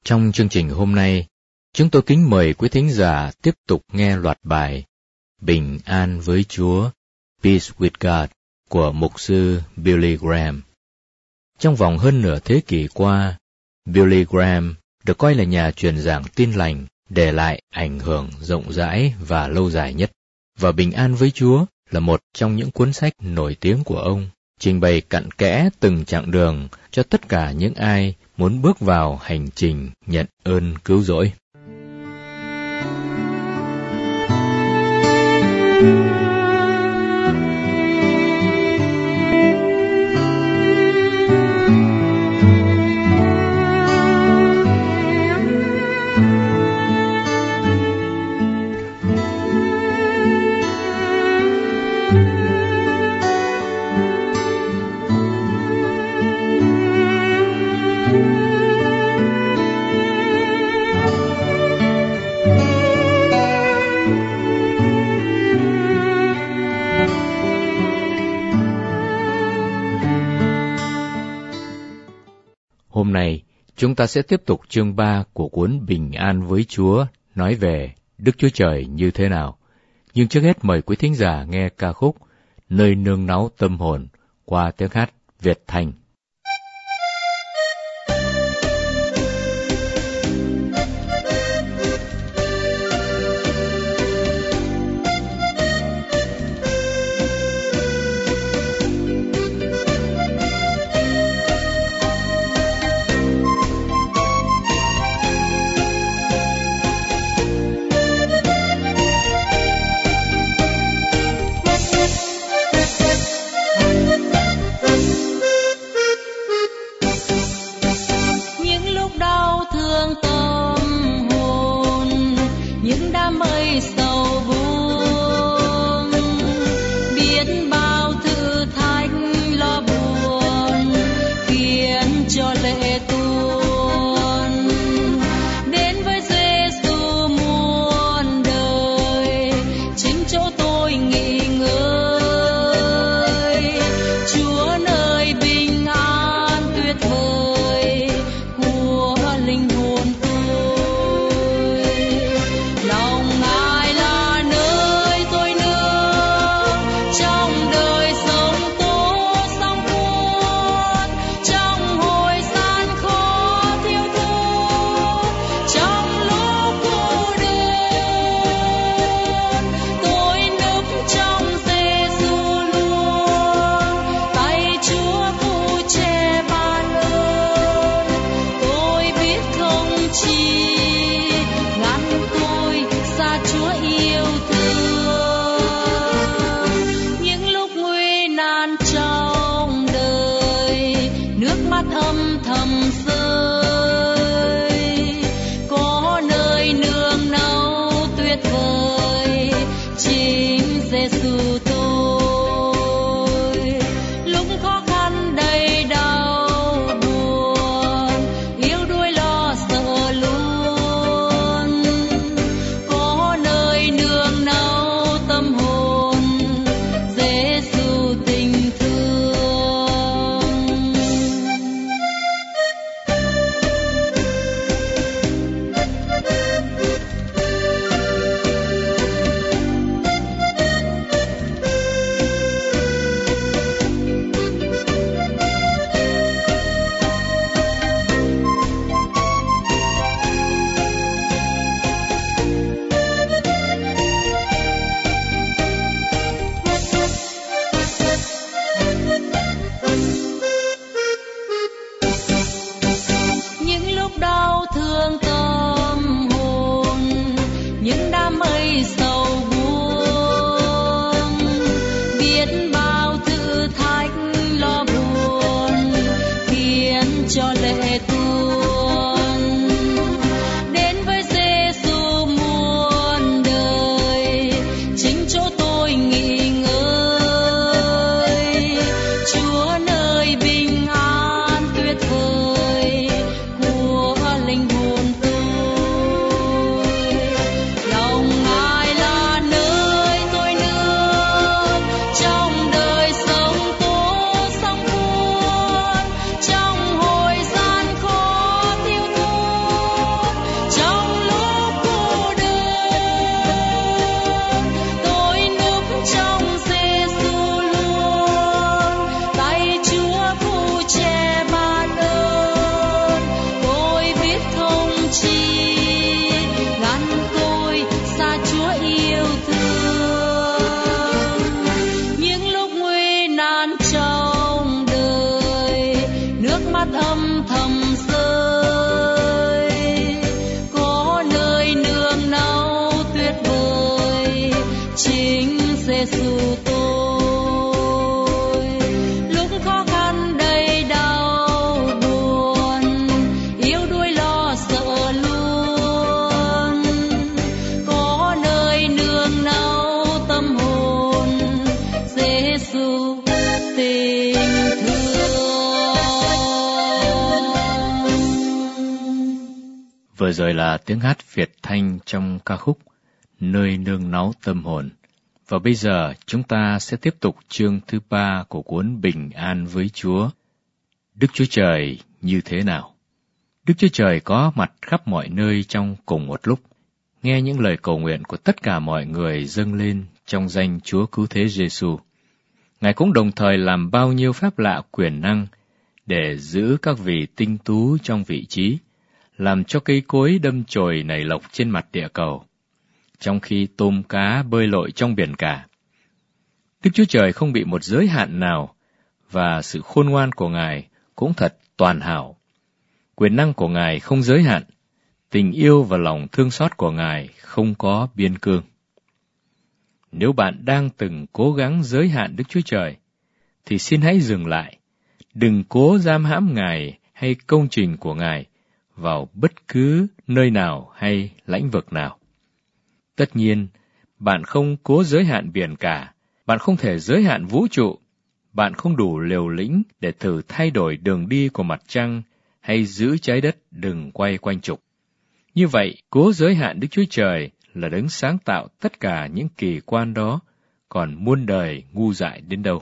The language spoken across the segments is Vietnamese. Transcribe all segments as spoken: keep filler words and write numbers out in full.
Trong chương trình hôm nay, chúng tôi kính mời quý thính giả tiếp tục nghe loạt bài Bình an với Chúa, Peace with God của mục sư Billy Graham. Trong vòng hơn nửa thế kỷ qua, Billy Graham được coi là nhà truyền giảng tin lành để lại ảnh hưởng rộng rãi và lâu dài nhất, và Bình an với Chúa là một trong những cuốn sách nổi tiếng của ông, trình bày cặn kẽ từng chặng đường cho tất cả những ai muốn bước vào hành trình nhận ơn cứu rỗi. Hôm nay, chúng ta sẽ tiếp tục chương ba của cuốn Bình an với Chúa, nói về Đức Chúa Trời như thế nào. Nhưng trước hết mời quý thính giả nghe ca khúc Nơi nương náu tâm hồn qua tiếng hát Việt Thành. Vừa rồi là tiếng hát Việt Thanh trong ca khúc Nơi nương náu tâm hồn. Và bây giờ chúng ta sẽ tiếp tục chương thứ ba của cuốn Bình An với Chúa. Đức Chúa Trời như thế nào? Đức Chúa Trời có mặt khắp mọi nơi trong cùng một lúc. Nghe những lời cầu nguyện của tất cả mọi người dâng lên trong danh Chúa Cứu Thế Giêsu. Ngài cũng đồng thời làm bao nhiêu phép lạ quyền năng để giữ các vị tinh tú trong vị trí, làm cho cây cối đâm chồi nảy lộc trên mặt địa cầu, trong khi tôm cá bơi lội trong biển cả. Đức Chúa Trời không bị một giới hạn nào, và sự khôn ngoan của Ngài cũng thật toàn hảo. Quyền năng của Ngài không giới hạn, tình yêu và lòng thương xót của Ngài không có biên cương. Nếu bạn đang từng cố gắng giới hạn Đức Chúa Trời, thì xin hãy dừng lại. Đừng cố giam hãm Ngài hay công trình của Ngài vào bất cứ nơi nào hay lãnh vực nào. Tất nhiên, bạn không cố giới hạn biển cả, bạn không thể giới hạn vũ trụ, bạn không đủ liều lĩnh để thử thay đổi đường đi của mặt trăng hay giữ trái đất đừng quay quanh trục. Như vậy, cố giới hạn Đức Chúa Trời là đấng sáng tạo tất cả những kỳ quan đó, còn muôn đời ngu dại đến đâu.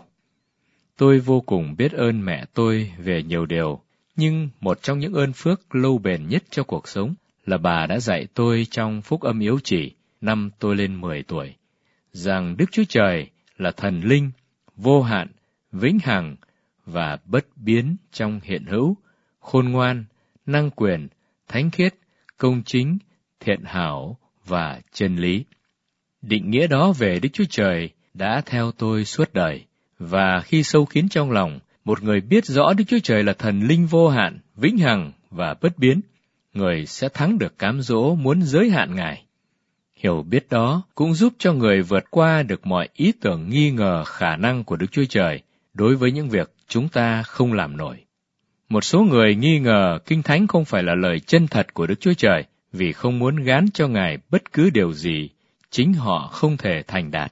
Tôi vô cùng biết ơn mẹ tôi về nhiều điều, nhưng một trong những ơn phước lâu bền nhất cho cuộc sống là bà đã dạy tôi trong Phúc Âm Yếu Chỉ năm tôi lên mười tuổi, rằng Đức Chúa Trời là thần linh, vô hạn, vĩnh hằng và bất biến trong hiện hữu, khôn ngoan, năng quyền, thánh khiết, công chính, thiện hảo và chân lý. Định nghĩa đó về Đức Chúa Trời đã theo tôi suốt đời, và khi sâu kín trong lòng, một người biết rõ Đức Chúa Trời là thần linh vô hạn, vĩnh hằng và bất biến, người sẽ thắng được cám dỗ muốn giới hạn Ngài. Hiểu biết đó cũng giúp cho người vượt qua được mọi ý tưởng nghi ngờ khả năng của Đức Chúa Trời đối với những việc chúng ta không làm nổi. Một số người nghi ngờ Kinh Thánh không phải là lời chân thật của Đức Chúa Trời vì không muốn gán cho Ngài bất cứ điều gì chính họ không thể thành đạt.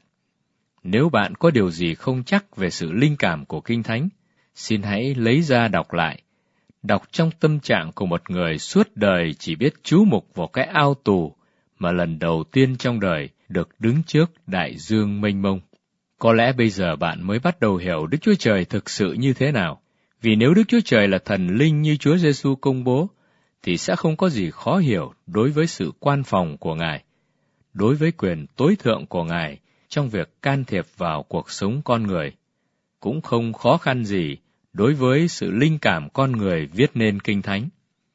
Nếu bạn có điều gì không chắc về sự linh cảm của Kinh Thánh, xin hãy lấy ra đọc lại. Đọc trong tâm trạng của một người suốt đời chỉ biết chú mục vào cái ao tù mà lần đầu tiên trong đời được đứng trước đại dương mênh mông. Có lẽ bây giờ bạn mới bắt đầu hiểu Đức Chúa Trời thực sự như thế nào. Vì nếu Đức Chúa Trời là thần linh như Chúa Giêsu công bố, thì sẽ không có gì khó hiểu đối với sự quan phòng của Ngài, đối với quyền tối thượng của Ngài trong việc can thiệp vào cuộc sống con người. Cũng không khó khăn gì đối với sự linh cảm con người viết nên Kinh Thánh.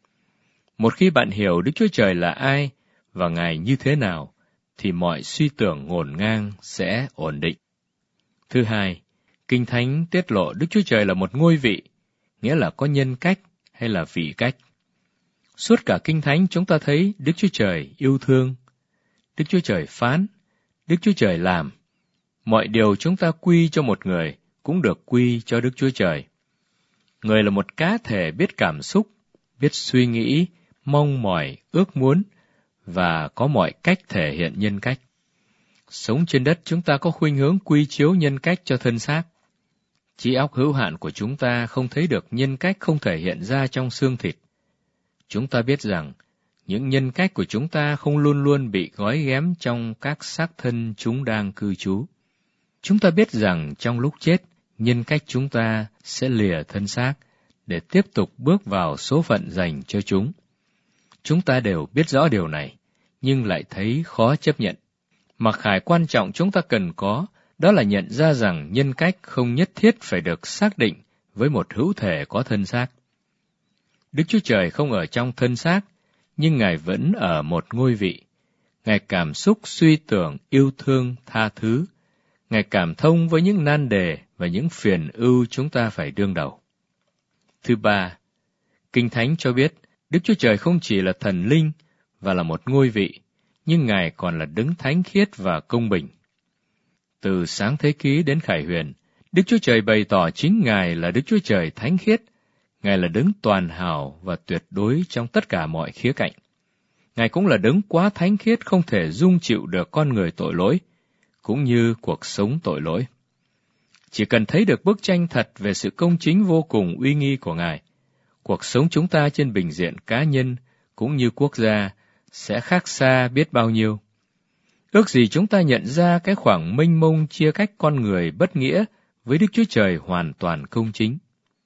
Một khi bạn hiểu Đức Chúa Trời là ai và Ngài như thế nào, thì mọi suy tưởng ngổn ngang sẽ ổn định. Thứ hai, Kinh Thánh tiết lộ Đức Chúa Trời là một ngôi vị, nghĩa là có nhân cách hay là vị cách. Suốt cả Kinh Thánh chúng ta thấy Đức Chúa Trời yêu thương, Đức Chúa Trời phán, Đức Chúa Trời làm. Mọi điều chúng ta quy cho một người cũng được quy cho Đức Chúa Trời. Người là một cá thể biết cảm xúc, biết suy nghĩ, mong mỏi, ước muốn, và có mọi cách thể hiện nhân cách. Sống trên đất chúng ta có khuynh hướng quy chiếu nhân cách cho thân xác. Trí óc hữu hạn của chúng ta không thấy được nhân cách không thể hiện ra trong xương thịt. Chúng ta biết rằng, những nhân cách của chúng ta không luôn luôn bị gói ghém trong các xác thân chúng đang cư trú. Chúng ta biết rằng trong lúc chết, nhân cách chúng ta sẽ lìa thân xác để tiếp tục bước vào số phận dành cho chúng. Chúng ta đều biết rõ điều này, nhưng lại thấy khó chấp nhận. Mặc khải quan trọng chúng ta cần có, đó là nhận ra rằng nhân cách không nhất thiết phải được xác định với một hữu thể có thân xác. Đức Chúa Trời không ở trong thân xác, nhưng Ngài vẫn ở một ngôi vị. Ngài cảm xúc, suy tưởng, yêu thương, tha thứ. Ngài cảm thông với những nan đề và những phiền ưu chúng ta phải đương đầu. Thứ ba, Kinh Thánh cho biết Đức Chúa Trời không chỉ là thần linh và là một ngôi vị, nhưng Ngài còn là đấng thánh khiết và công bình. Từ Sáng Thế Ký đến Khải Huyền, Đức Chúa Trời bày tỏ chính Ngài là Đức Chúa Trời thánh khiết. Ngài là đấng toàn hảo và tuyệt đối trong tất cả mọi khía cạnh. Ngài cũng là đấng quá thánh khiết không thể dung chịu được con người tội lỗi, cũng như cuộc sống tội lỗi. Chỉ cần thấy được bức tranh thật về sự công chính vô cùng uy nghi của Ngài, cuộc sống chúng ta trên bình diện cá nhân cũng như quốc gia, sẽ khác xa biết bao nhiêu. Ước gì chúng ta nhận ra cái khoảng mênh mông chia cách con người bất nghĩa với Đức Chúa Trời hoàn toàn công chính.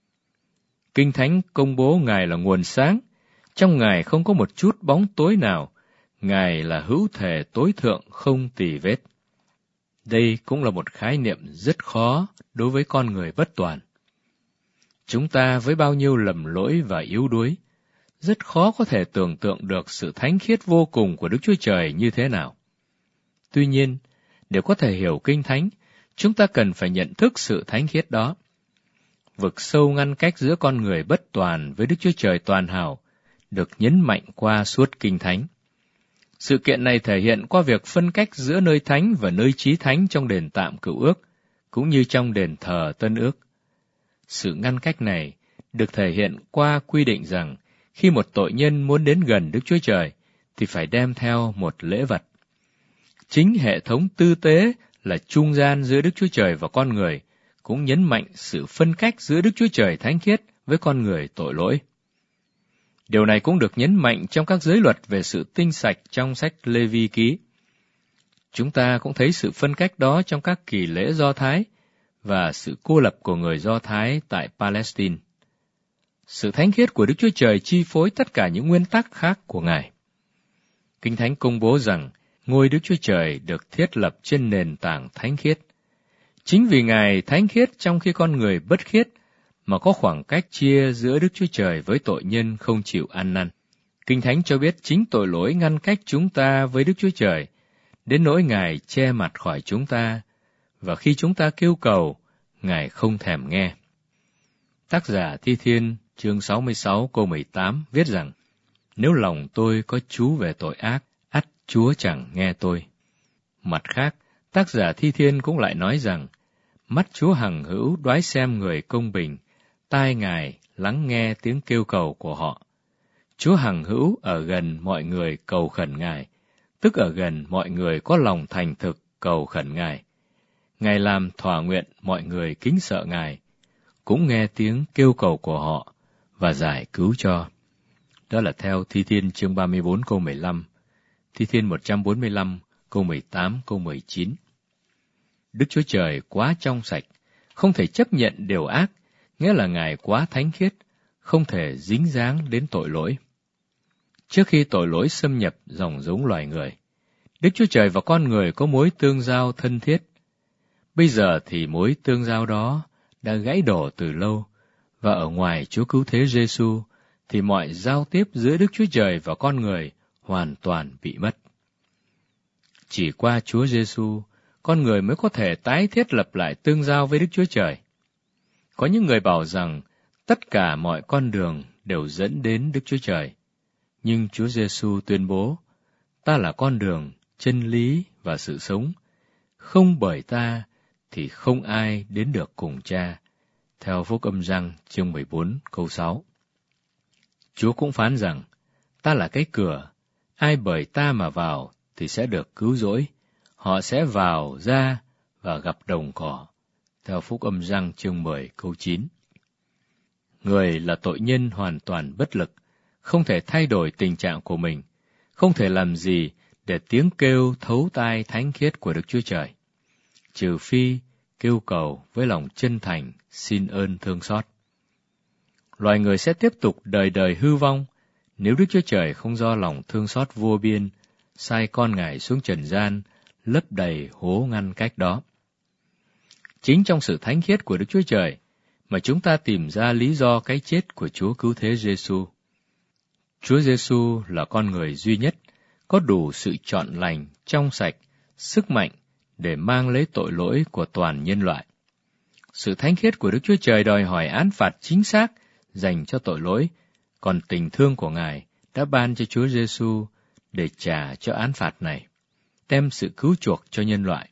Kinh Thánh công bố Ngài là nguồn sáng, trong Ngài không có một chút bóng tối nào, Ngài là hữu thể tối thượng không tì vết. Đây cũng là một khái niệm rất khó đối với con người bất toàn. Chúng ta với bao nhiêu lầm lỗi và yếu đuối, rất khó có thể tưởng tượng được sự thánh khiết vô cùng của Đức Chúa Trời như thế nào. Tuy nhiên, để có thể hiểu Kinh Thánh, chúng ta cần phải nhận thức sự thánh khiết đó. Vực sâu ngăn cách giữa con người bất toàn với Đức Chúa Trời toàn hảo được nhấn mạnh qua suốt Kinh Thánh. Sự kiện này thể hiện qua việc phân cách giữa nơi thánh và nơi chí thánh trong đền tạm Cựu Ước, cũng như trong đền thờ Tân Ước. Sự ngăn cách này được thể hiện qua quy định rằng khi một tội nhân muốn đến gần Đức Chúa Trời thì phải đem theo một lễ vật. Chính hệ thống tư tế là trung gian giữa Đức Chúa Trời và con người, cũng nhấn mạnh sự phân cách giữa Đức Chúa Trời thánh khiết với con người tội lỗi. Điều này cũng được nhấn mạnh trong các giới luật về sự tinh sạch trong sách Lê-vi ký. Chúng ta cũng thấy sự phân cách đó trong các kỳ lễ Do Thái và sự cô lập của người Do Thái tại Palestine. Sự thánh khiết của Đức Chúa Trời chi phối tất cả những nguyên tắc khác của Ngài. Kinh Thánh công bố rằng ngôi Đức Chúa Trời được thiết lập trên nền tảng thánh khiết. Chính vì Ngài thánh khiết trong khi con người bất khiết, mà có khoảng cách chia giữa Đức Chúa Trời với tội nhân không chịu ăn năn. Kinh Thánh cho biết chính tội lỗi ngăn cách chúng ta với Đức Chúa Trời, đến nỗi Ngài che mặt khỏi chúng ta, và khi chúng ta kêu cầu, Ngài không thèm nghe. Tác giả Thi Thiên, chương sáu mươi sáu câu mười tám viết rằng, nếu lòng tôi có chú về tội ác, ắt Chúa chẳng nghe tôi. Mặt khác, tác giả Thi Thiên cũng lại nói rằng, mắt Chúa hằng hữu đoái xem người công bình, tai Ngài lắng nghe tiếng kêu cầu của họ. Chúa hằng hữu ở gần mọi người cầu khẩn Ngài, tức ở gần mọi người có lòng thành thực cầu khẩn Ngài. Ngài làm thỏa nguyện mọi người kính sợ Ngài, cũng nghe tiếng kêu cầu của họ và giải cứu cho. Đó là theo Thi Thiên chương ba mươi bốn câu mười lăm, Thi Thiên một trăm bốn mươi lăm câu mười tám câu mười chín. Đức Chúa Trời quá trong sạch, không thể chấp nhận điều ác, nghĩa là Ngài quá thánh khiết, không thể dính dáng đến tội lỗi. Trước khi tội lỗi xâm nhập dòng giống loài người, Đức Chúa Trời và con người có mối tương giao thân thiết. Bây giờ thì mối tương giao đó đã gãy đổ từ lâu, và ở ngoài Chúa Cứu Thế Giêsu thì mọi giao tiếp giữa Đức Chúa Trời và con người hoàn toàn bị mất. Chỉ qua Chúa Giêsu, con người mới có thể tái thiết lập lại tương giao với Đức Chúa Trời. Có những người bảo rằng tất cả mọi con đường đều dẫn đến Đức Chúa Trời, nhưng Chúa Giêsu tuyên bố, ta là con đường, chân lý và sự sống, không bởi ta thì không ai đến được cùng Cha, theo Phúc Âm Giăng chương mười bốn câu sáu. Chúa cũng phán rằng, ta là cái cửa, ai bởi ta mà vào thì sẽ được cứu rỗi, họ sẽ vào ra và gặp đồng cỏ, theo Phúc Âm Giăng chương mười câu chín. Người là tội nhân hoàn toàn bất lực, không thể thay đổi tình trạng của mình, không thể làm gì để tiếng kêu thấu tai thánh khiết của Đức Chúa Trời, trừ phi kêu cầu với lòng chân thành xin ơn thương xót. Loài người sẽ tiếp tục đời đời hư vong nếu Đức Chúa Trời không do lòng thương xót vô biên sai con Ngài xuống trần gian lấp đầy hố ngăn cách đó. Chính trong sự thánh khiết của Đức Chúa Trời mà chúng ta tìm ra lý do cái chết của Chúa Cứu Thế Giêsu. Chúa Giêsu là con người duy nhất có đủ sự chọn lành, trong sạch, sức mạnh để mang lấy tội lỗi của toàn nhân loại. Sự thánh khiết của Đức Chúa Trời đòi hỏi án phạt chính xác dành cho tội lỗi, còn tình thương của Ngài đã ban cho Chúa Giêsu để trả cho án phạt này, đem sự cứu chuộc cho nhân loại.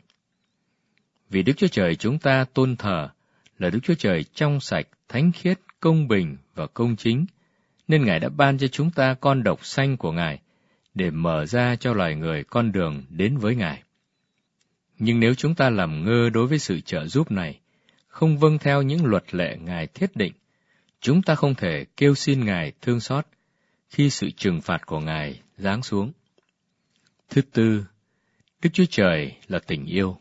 Vì Đức Chúa Trời chúng ta tôn thờ là Đức Chúa Trời trong sạch, thánh khiết, công bình và công chính, nên Ngài đã ban cho chúng ta con độc sanh của Ngài để mở ra cho loài người con đường đến với Ngài. Nhưng nếu chúng ta làm ngơ đối với sự trợ giúp này, không vâng theo những luật lệ Ngài thiết định, chúng ta không thể kêu xin Ngài thương xót, khi sự trừng phạt của Ngài giáng xuống. Thứ tư, Đức Chúa Trời là tình yêu.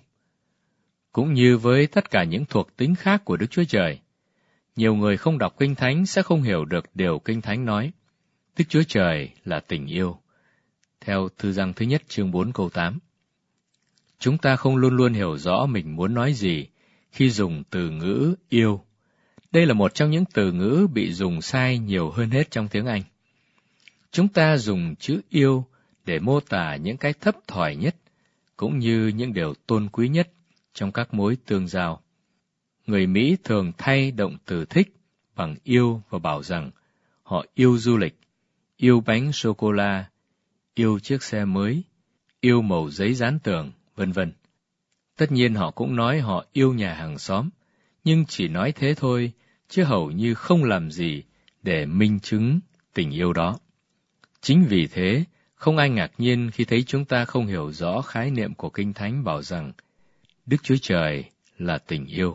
Cũng như với tất cả những thuộc tính khác của Đức Chúa Trời, nhiều người không đọc Kinh Thánh sẽ không hiểu được điều Kinh Thánh nói. Đức Chúa Trời là tình yêu. Theo Thư Giăng thứ nhất chương bốn câu tám. Chúng ta không luôn luôn hiểu rõ mình muốn nói gì khi dùng từ ngữ yêu. Đây là một trong những từ ngữ bị dùng sai nhiều hơn hết trong tiếng Anh. Chúng ta dùng chữ yêu để mô tả những cái thấp thỏi nhất, cũng như những điều tôn quý nhất trong các mối tương giao. Người Mỹ thường thay động từ thích bằng yêu và bảo rằng họ yêu du lịch, yêu bánh sô-cô-la, yêu chiếc xe mới, yêu màu giấy dán tường, vân vân. Tất nhiên họ cũng nói họ yêu nhà hàng xóm, nhưng chỉ nói thế thôi, chứ hầu như không làm gì để minh chứng tình yêu đó. Chính vì thế, không ai ngạc nhiên khi thấy chúng ta không hiểu rõ khái niệm của Kinh Thánh bảo rằng Đức Chúa Trời là tình yêu.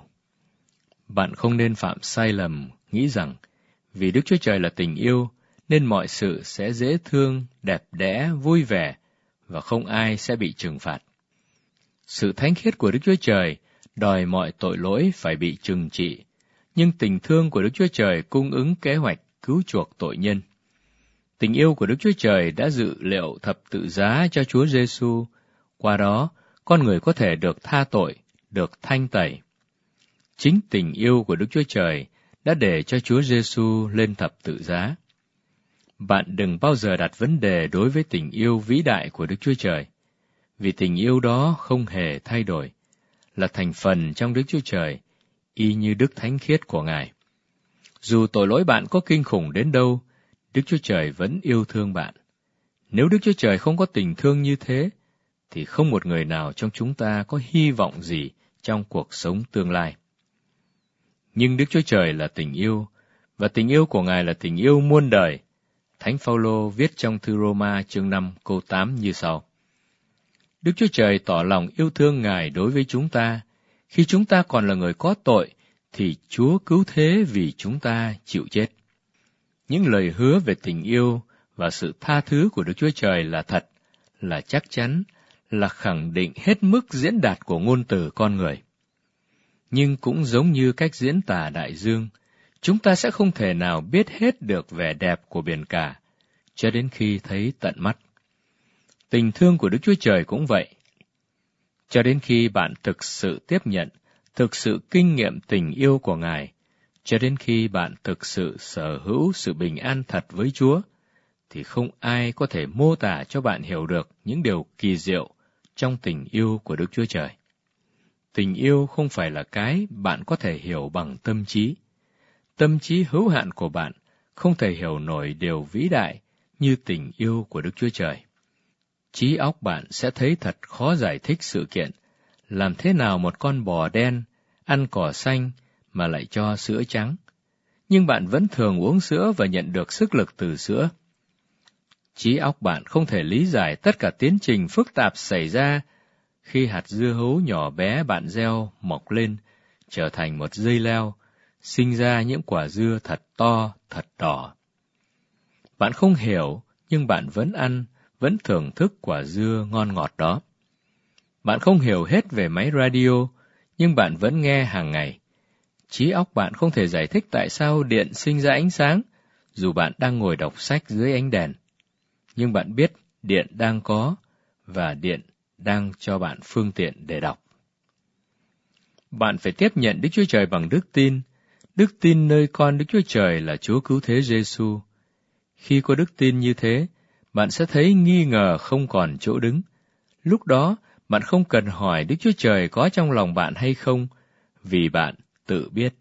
Bạn không nên phạm sai lầm nghĩ rằng vì Đức Chúa Trời là tình yêu nên mọi sự sẽ dễ thương, đẹp đẽ, vui vẻ và không ai sẽ bị trừng phạt. Sự thánh khiết của Đức Chúa Trời đòi mọi tội lỗi phải bị trừng trị, nhưng tình thương của Đức Chúa Trời cung ứng kế hoạch cứu chuộc tội nhân. Tình yêu của Đức Chúa Trời đã dự liệu thập tự giá cho Chúa Giêsu, qua đó con người có thể được tha tội, được thanh tẩy. Chính tình yêu của Đức Chúa Trời đã để cho Chúa Giêsu lên thập tự giá. Bạn đừng bao giờ đặt vấn đề đối với tình yêu vĩ đại của Đức Chúa Trời, vì tình yêu đó không hề thay đổi, là thành phần trong Đức Chúa Trời, y như đức thánh khiết của Ngài. Dù tội lỗi bạn có kinh khủng đến đâu, Đức Chúa Trời vẫn yêu thương bạn. Nếu Đức Chúa Trời không có tình thương như thế, thì không một người nào trong chúng ta có hy vọng gì trong cuộc sống tương lai. Nhưng Đức Chúa Trời là tình yêu, và tình yêu của Ngài là tình yêu muôn đời. Thánh Phaolô viết trong thư Roma chương năm câu tám như sau: Đức Chúa Trời tỏ lòng yêu thương Ngài đối với chúng ta, khi chúng ta còn là người có tội, thì Chúa cứu thế vì chúng ta chịu chết. Những lời hứa về tình yêu và sự tha thứ của Đức Chúa Trời là thật, là chắc chắn, là khẳng định hết mức diễn đạt của ngôn từ con người. Nhưng cũng giống như cách diễn tả đại dương, chúng ta sẽ không thể nào biết hết được vẻ đẹp của biển cả, cho đến khi thấy tận mắt. Tình thương của Đức Chúa Trời cũng vậy. Cho đến khi bạn thực sự tiếp nhận, thực sự kinh nghiệm tình yêu của Ngài, cho đến khi bạn thực sự sở hữu sự bình an thật với Chúa, thì không ai có thể mô tả cho bạn hiểu được những điều kỳ diệu trong tình yêu của Đức Chúa Trời. Tình yêu không phải là cái bạn có thể hiểu bằng tâm trí. Tâm trí hữu hạn của bạn không thể hiểu nổi điều vĩ đại như tình yêu của Đức Chúa Trời. Trí óc bạn sẽ thấy thật khó giải thích sự kiện, làm thế nào một con bò đen ăn cỏ xanh mà lại cho sữa trắng, nhưng bạn vẫn thường uống sữa và nhận được sức lực từ sữa. Trí óc bạn không thể lý giải tất cả tiến trình phức tạp xảy ra khi hạt dưa hấu nhỏ bé bạn gieo mọc lên, trở thành một dây leo, sinh ra những quả dưa thật to, thật đỏ. Bạn không hiểu, nhưng bạn vẫn ăn, vẫn thưởng thức quả dưa ngon ngọt đó. Bạn không hiểu hết về máy radio, nhưng bạn vẫn nghe hàng ngày. Trí óc bạn không thể giải thích tại sao điện sinh ra ánh sáng, dù bạn đang ngồi đọc sách dưới ánh đèn. Nhưng bạn biết điện đang có, và điện đang cho bạn phương tiện để đọc. Bạn phải tiếp nhận Đức Chúa Trời bằng đức tin, đức tin nơi con Đức Chúa Trời là Chúa Cứu Thế Giêsu. Khi có đức tin như thế, bạn sẽ thấy nghi ngờ không còn chỗ đứng. Lúc đó, bạn không cần hỏi Đức Chúa Trời có trong lòng bạn hay không, vì bạn tự biết.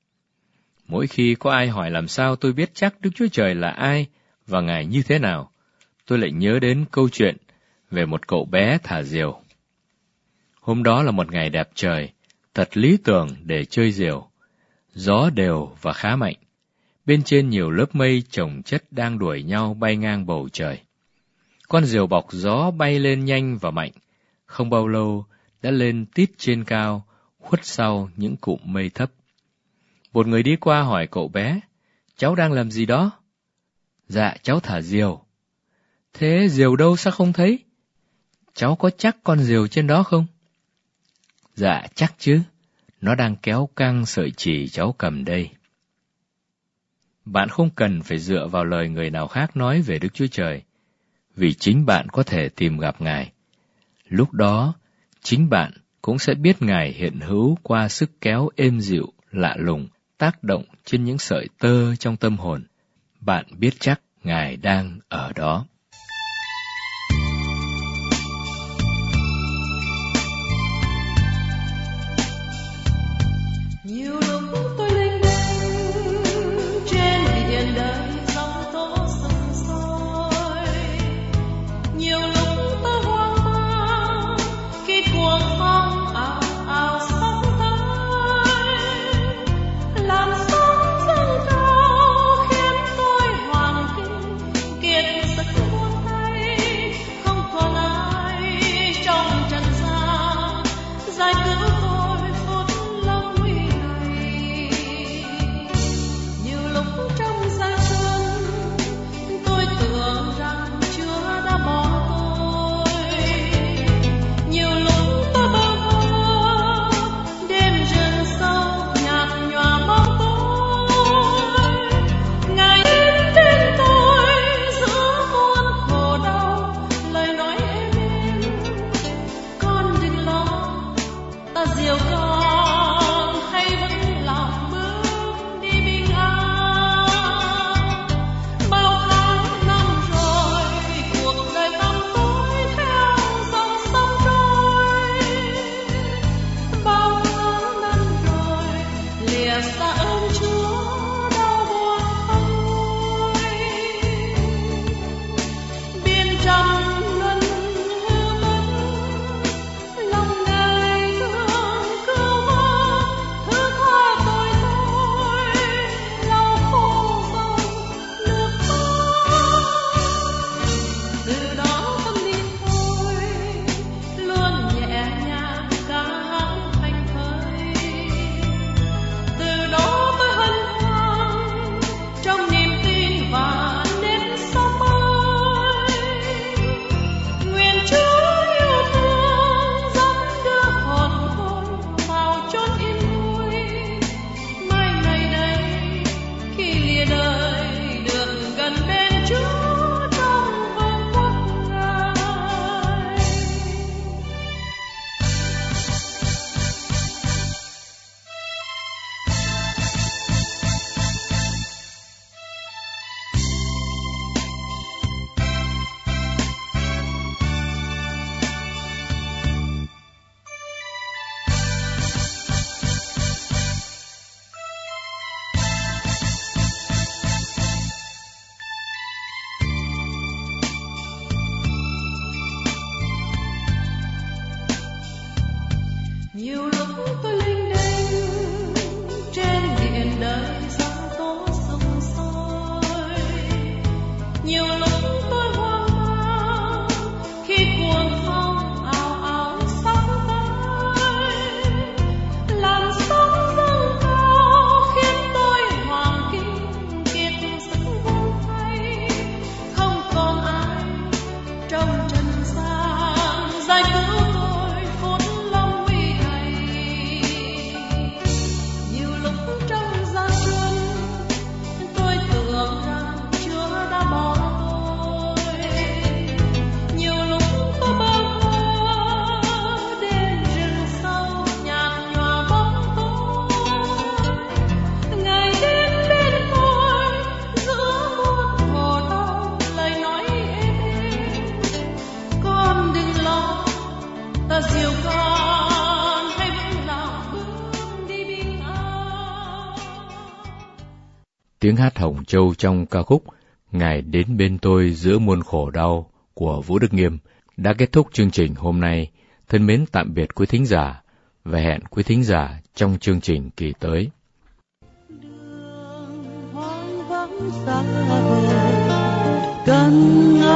Mỗi khi có ai hỏi làm sao tôi biết chắc Đức Chúa Trời là ai và Ngài như thế nào, tôi lại nhớ đến câu chuyện về một cậu bé thả diều. Hôm đó là một ngày đẹp trời, thật lý tưởng để chơi diều. Gió đều và khá mạnh. Bên trên nhiều lớp mây chồng chất đang đuổi nhau bay ngang bầu trời. Con diều bọc gió bay lên nhanh và mạnh. Không bao lâu đã lên tít trên cao, khuất sau những cụm mây thấp. Một người đi qua hỏi cậu bé, cháu đang làm gì đó? Dạ, cháu thả diều. Thế diều đâu sao không thấy? Cháu có chắc con diều trên đó không? Dạ, chắc chứ. Nó đang kéo căng sợi chỉ cháu cầm đây. Bạn không cần phải dựa vào lời người nào khác nói về Đức Chúa Trời, vì chính bạn có thể tìm gặp Ngài. Lúc đó, chính bạn cũng sẽ biết Ngài hiện hữu qua sức kéo êm dịu, lạ lùng, tác động trên những sợi tơ trong tâm hồn. Bạn biết chắc Ngài đang ở đó. Nhiều lúc tôi lênh đênh trên biển đời sóng tố sông soi, nhiều lúc tôi hoang mang khi cuồng phong ào ào sóng tới, làn sóng dâng cao khiến tôi hoàng kinh kiệt sức buông tay, không còn ai trong trần gian giải cứu tôi phút lâm nguy này. Nhiều lúc trong giây chân tôi tưởng rằng Chúa đã bỏ tôi, nhiều lúc tôi bơ vơ đêm rừng sâu nhạt nhòa bóng tối, Ngài đến bên tôi giữa muôn khổ đau, lời nói êm êm, con đừng lo, ta dìu con hãy vững lòng bước đi bình an. Bao tháng năm rồi cuộc đời tăm tối theo dòng sông trôi, bao tháng năm rồi lìa xa ơn Chúa đau buồn không nguôi. Biên trăm luân hư mất, lòng Ngài thương cứu vớt, thứ tha tội tôi lau khô dòng nước mắt. Từ đó tâm linh tôi luôn nhẹ nhàng ca hát thanh thơi, từ đó tôi hân hoan trong niềm tin và nếp sống mới. Nguyện Chúa yêu thương dẫn đưa hồn tôi vào chốn yên vui, mai ngày đây khi lìa đời được gần bên Chúa trong vương quốc Ngài. Nhiều lúc tôi lênh đênh trên biển đời sóng tố sông soi, nhiều lúc tôi hoang mang khi cuồng phong ào ào sóng tới, làn sóng dâng cao khiến tôi hoàng kinh kiệt sức buông tay, không còn ai trong trần gian giải cứu tôi phút lâm nguy này. Nhiều lúc trong giây chân tôi tưởng rằng Chúa đã bỏ tôi, nhiều lúc tôi bơ vơ đêm rừng sâu nhạt nhòa bóng tối, Ngài đến bên tôi giữa muôn khổ đau, lời nói êm êm, con đừng lo, ta dìu con hãy vững lòng bước đi bình an. Tiếng hát Hồng Châu trong ca khúc Ngài đến bên tôi giữa muôn khổ đau của Vũ Đức Nghiêm đã kết thúc chương trình hôm nay. Thân mến tạm biệt quý thính giả và hẹn quý thính giả trong chương trình kỳ tới. Đường hoang vắng xa vời, cần